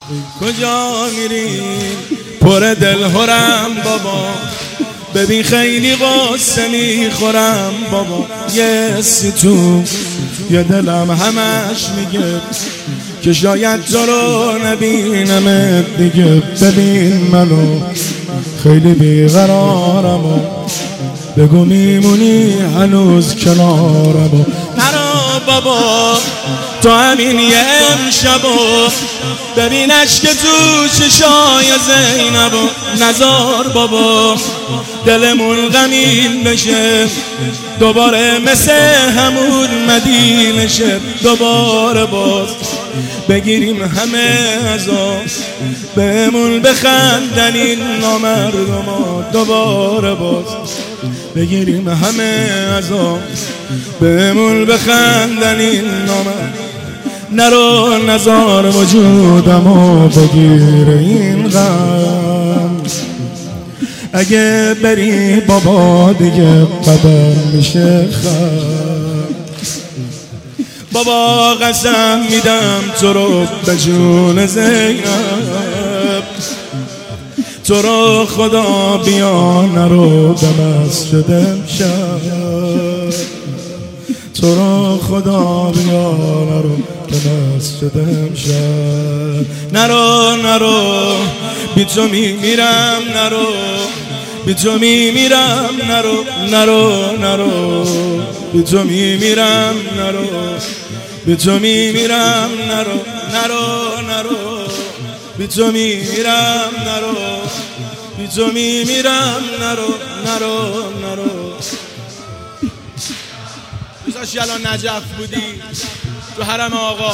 کجا میری پر دل هرم بابا، ببین خیلی قصه میخورم بابا. یه سی تو یه دلم همش میگه که شاید تو رو نبینم دیگه. ببین منو خیلی بیقرارم و بگو میمونی هنوز کنارم. نرو بابا تو همین یه امشبو، ببین عشق تو چشای زینبو. نزار بابا دلمون غمین بشه، دوباره مثل همون مدینه شه. دوباره باز بگیریم همه عزا، بهمون بخندن این نامردما. دوباره باز بگیریم همه عزا، بهمون بخندن این نامرد. نرو نزار وجودمو بگیر این غم، اگه بری بابا دیگه قدر میشه خم. بابا قسم میدم تو رو به جون زینب، تو رو خدا بیا نرو به مسجد امشب. تو رو خدا بیا نرو به مسجد امشب. نرو بی تو میمیرم، بی تو میمیرم. بی تو میمیرم، بی تو میمیرم. بی تو میمیرم، بی تو میمیرم. دوستاش الان نجف بودی تو حرم آقا،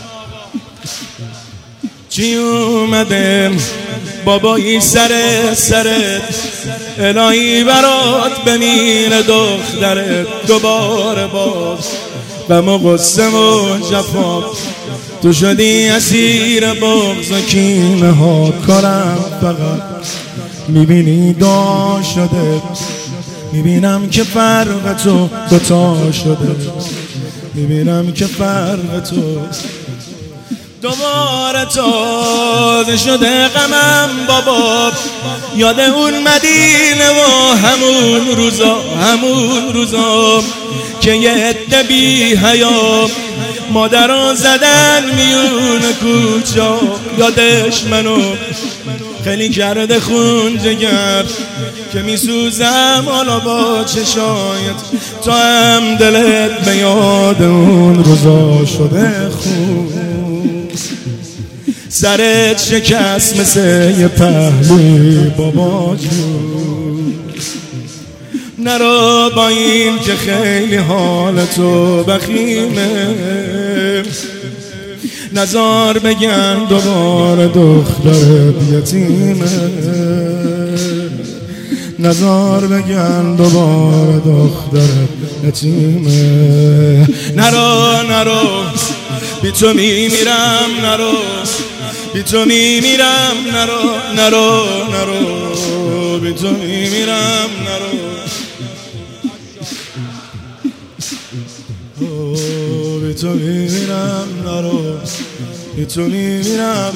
چی اومده بابایی سرت، الهی برات بمیره دخترت. دوباره باز غم و غصه و جفا، تو شدی اسیر بغض و کینه ها. کارم فقط میبینی داشت شده، میبینم که فرق تو دوتا شده، میبینم که فرق تو دوباره تازه شده. غمم بابا یاد اون مدینه و همون روزا که یه عده بی حیا مادرها زدن میون کوچه. یادش منو خیلی کرده خون جگر که میسوزم حالا با چشایت. تو هم دلت به یاد اون روزا شده خون، سرت شکست مثل یه پهلوی بابا جون. نرو با این که خیلی حال تو بخیمه، نزار بگن دوباره دخترت یتیمه. نزار بگن دوباره دخترت یتیمه. نرو بی تو میمیرم، بی تو میمیرم. بی تو میمیرم. بی تو میمیرم. بی تو میمیرم.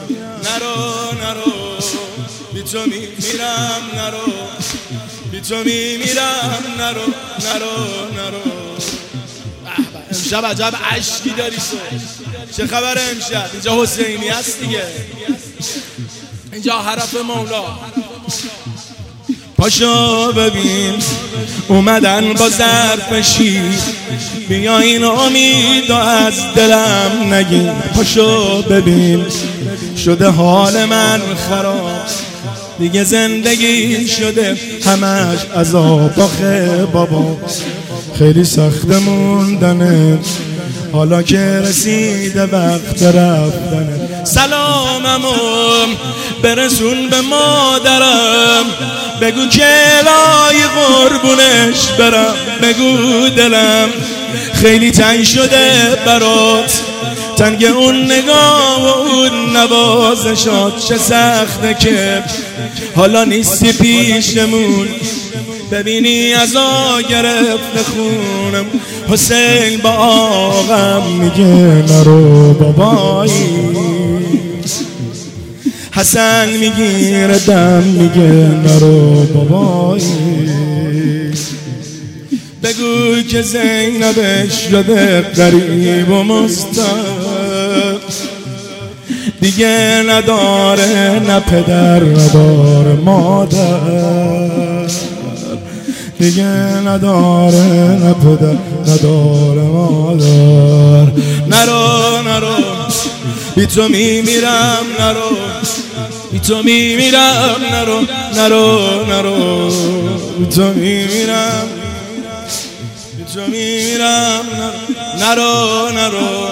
بی تو میمیرم. بی تو میمیرم. امشب عجب عشقی داری تو. چه خبره امشب؟ اینجا حسینی هست دیگه، اینجا حرف مولا. پاشو ببین اومدن با ظرف شیر، بیا این امید از دلم نگیر. پاشو ببین شده حال من خراب، دیگه زندگی شده همش عذاب. آخه بابا خیلی سخت موندنه، حالا که رسیده وقت رفتنه. سلاممو برسون به مادرم، بگو که الهی قربونش برم. بگو دلم خیلی تنگ شده برات، تنگ اون نگاه و اون نوازشات. چه سخته که حالا نیستی پیشمون، ببینی عزا گرفت خونم. حسین با آقام میگه نرو بابایی، حسن میگیره دم میگه نرو بابایی، بگو که زینبش شده غریب و مستر، دیگه نداره نه پدر نداره مادر، دیگه نداره نه پدر نداره مادر. نرو نرو بی تو میمیرم، نرو بی تو میمیرم، نرو نرو نرو بی تو میمیرم، بی تو میمیرم، نرو نرو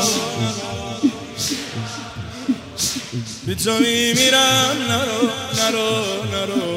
بی تو میمیرم، نرو نرو نرو